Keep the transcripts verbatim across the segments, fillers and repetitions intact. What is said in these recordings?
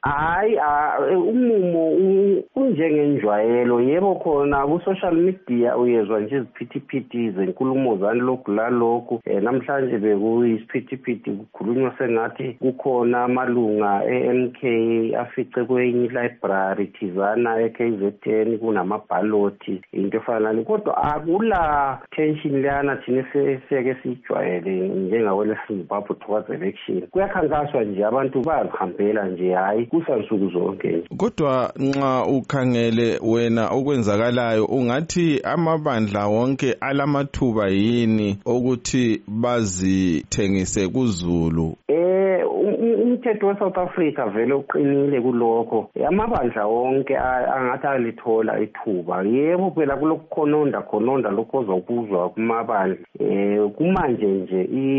Hayi umumo unjengenjwayelo yebo khona ku social media uyezwa nje iziphithiphithi zenkulumo zani lokhu la lokhu namhlanje bekuyisiphithiphithi kukhulunywa sengathi kukhona amalunga e-M K afice kwenye library thizana e-K Z N kunamabhaloti into efana nale kodwa akula tension lana thina siyeke sijwayele njengawele Zimbabwe towards election kuyakhankaswa nje abantu bayahambela nje hayi kusansuku zonke. Kodwa nxa ukhangele wena okwenzakalayo ungathi amabandla wonke alamathuba yini ukuthi bazithengise kuZulu? Eh umthetho weSouth Africa vele uqinile kulokho. Amabandla wonke angathi alithola ithuba. Yebo phela kulokukhononda khononda lokho ozokuzwa kumabandla. Eh kumanje nje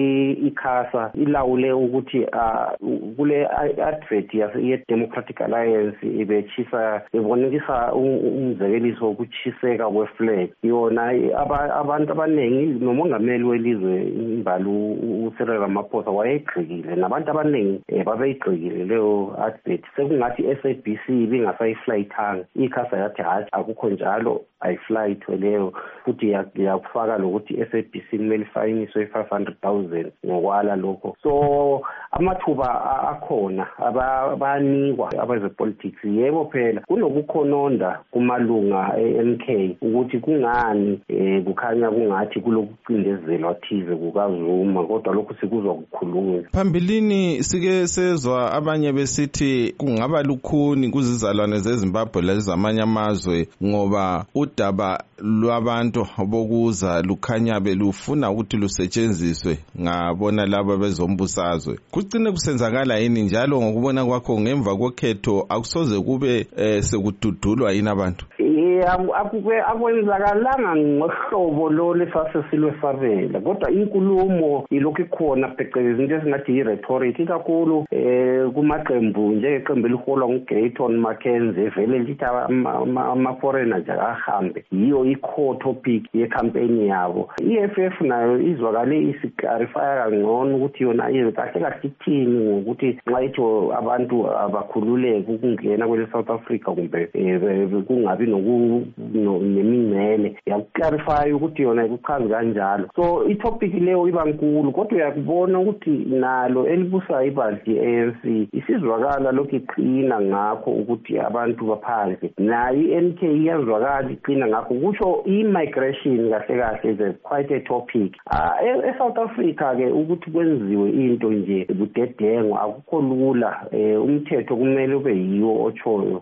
ikhasa ilawule ukuthi kule advert ye Democratic Alliance ibechisa ibonisa umzekeliso wokuchiseka kweflag. Yona abantu abaningi nomongameli welizwe imbali uCyril Ramaphosa wayegxikile nabantu abaningi babeyigxikile leyo advert sekungathi i S A B C bingasayiflyithanga ikhasa yathi hayi akukho njalo ayiflyith leyo futhi yakufaka lokuthi i S A B C kumele ifayiniswe five hundred thousand ngokwala lokho. So amathuba akhona abanikwa abezepolitics yebo phela kunokukhononda kumalunga e-M K ukuthi kungani kukhanya kungathi kulokucindezelwa thize kukaZuma kodwa lokho sikuzwa kukhulunywa. Phambilini sike sezwa abanye besithi kungaba lukhuni kuzizalwane zeZimbabwe lezamanye amazwe ngoba udaba lwabantu bokuza lukhanya belufuna ukuthi lusetshenziswe ngabona laba bezombusazwe. Kucine kusenzakala yini njalo ngokubona kwakho ngemva kokhetho akusoze kube eh, sekududulwa yini abantu? Akube akwenzakalanga ngohlobo lo lesase silwe sabela kodwa inkulumo ilokhu ikhona phecelezi into esingathi i-rhetoric ikakhulu eh kumaqembu njengeqembu eliholwa nguGayton Mackenzie vele lithi ama-foreigner nje ahambe yiyo i-core topic ye-campaign yabo. I-E F F nayo izwakale isikarifya kangcono ukuthi yona iye kahle kahle ithini ngokuthi nxa ithi abantu abakhululeke ukungena kwele South Africa kumbe kungabi nemingcele yakuklarify ukuthi yona ikuchaza kanjalo. So i-topic leyo iba nkulu kodwa uyakubona ukuthi nalo elibusa ibandla i-A N C isizwakala lokhu iqina ngakho ukuthi abantu baphandle nayo i-N K iyazwakala iqina ngakho kusho i-migration kahle kahle is quite a topic. E-South Africa ke ukuthi kwenziwe into nje budedengo akukho lula umthetho kumele ube yiwo ochoyo